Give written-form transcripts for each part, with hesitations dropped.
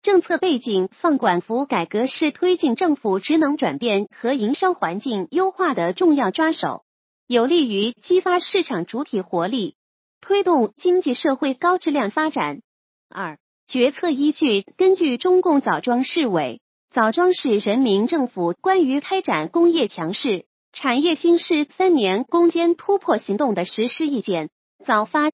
政策背景，放管服改革是推进政府职能转变和营商环境优化的重要抓手，有利于激发市场主体活力，推动经济社会高质量发展。二、决策依据，根据中共枣庄市委、枣庄市人民政府关于开展工业强市、产业兴市3年攻坚突破行动的实施意见，枣发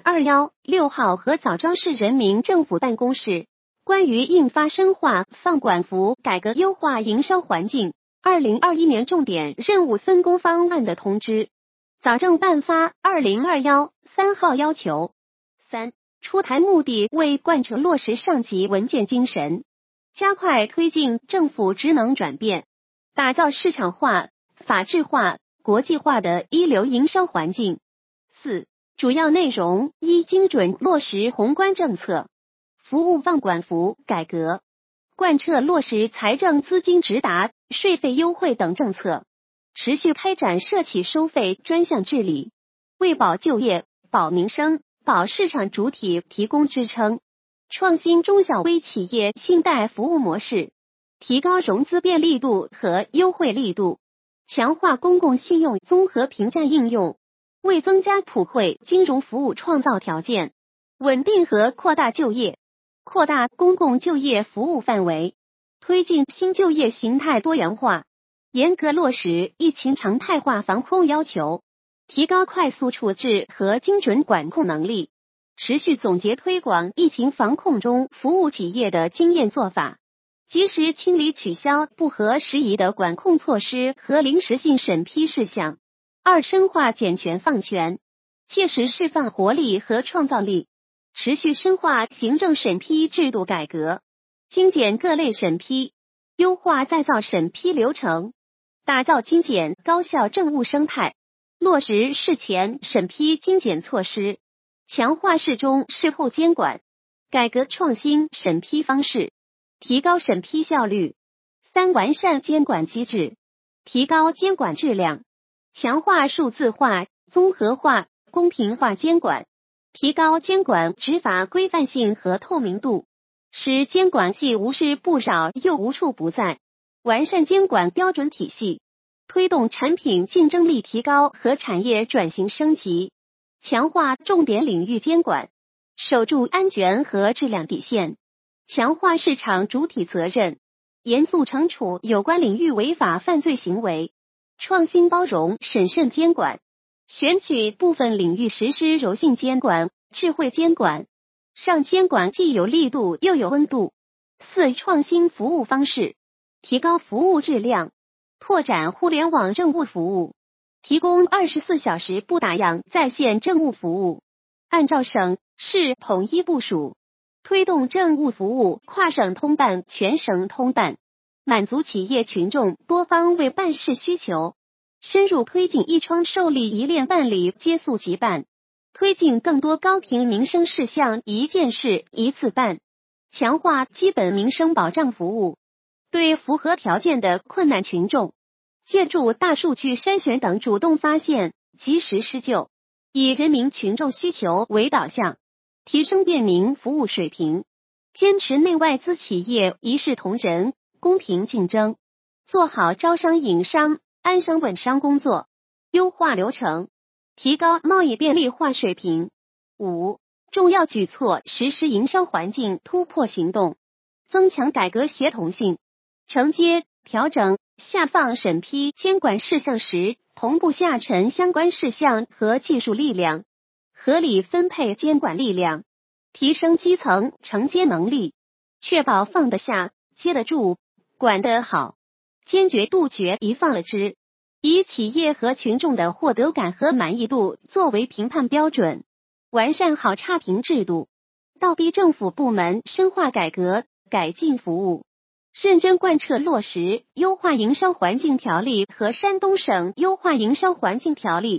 2021-6号和枣庄市人民政府办公室关于印发深化放管服改革优化营商环境2021年重点任务分工方案的通知，枣政办发2021-3号要求。三、出台目的为贯彻落实上级文件精神，加快推进政府职能转变，打造市场化、法治化、国际化的一流营商环境。四、主要内容：一、精准落实宏观政策，服务放管服改革，贯彻落实财政资金直达、税费优惠等政策，持续开展社企收费专项治理，为保就业、保民生、保市场主体提供支撑，创新中小微企业信贷服务模式，提高融资便利度和优惠力度，强化公共信用综合评价应用，为增加普惠金融服务创造条件，稳定和扩大就业，扩大公共就业服务范围，推进新就业形态多元化，严格落实疫情常态化防控要求，提高快速处置和精准管控能力，持续总结推广疫情防控中服务企业的经验做法，及时清理取消不合时宜的管控措施和临时性审批事项。二、深化减权放权，切实释放活力和创造力，持续深化行政审批制度改革，精简各类审批，优化再造审批流程，打造精简高效政务生态，落实事前审批精简措施，强化事中事后监管，改革创新审批方式，提高审批效率。三、完善监管机制，提高监管质量，强化数字化、综合化、公平化监管，提高监管执法规范性和透明度，使监管既无事不扰又无处不在。完善监管标准体系，推动产品竞争力提高和产业转型升级，强化重点领域监管，守住安全和质量底线，强化市场主体责任，严肃惩处有关领域违法犯罪行为，创新包容审慎监管，选取部分领域实施柔性监管、智慧监管，让监管既有力度又有温度。四、创新服务方式，提高服务质量，拓展互联网政务服务，提供24小时不打烊在线政务服务，按照省市统一部署，推动政务服务跨省通办、全省通办，满足企业群众多方位办事需求，深入推进一窗受理一链办理接速即办，推进更多高频民生事项一件事一次办，强化基本民生保障服务，对符合条件的困难群众，借助大数据筛选等主动发现，及时施救，以人民群众需求为导向，提升便民服务水平，坚持内外资企业一视同仁、公平竞争，做好招商引商、安商稳商工作，优化流程，提高贸易便利化水平。五、重要举措实施营商环境突破行动，增强改革协同性，承接、调整、下放审批监管事项时，同步下沉相关事项和技术力量，合理分配监管力量，提升基层承接能力，确保放得下、接得住、管得好，坚决杜绝一放了之，以企业和群众的获得感和满意度作为评判标准，完善好差评制度，倒逼政府部门深化改革、改进服务，认真贯彻落实《优化营商环境条例》和山东省优化营商环境条例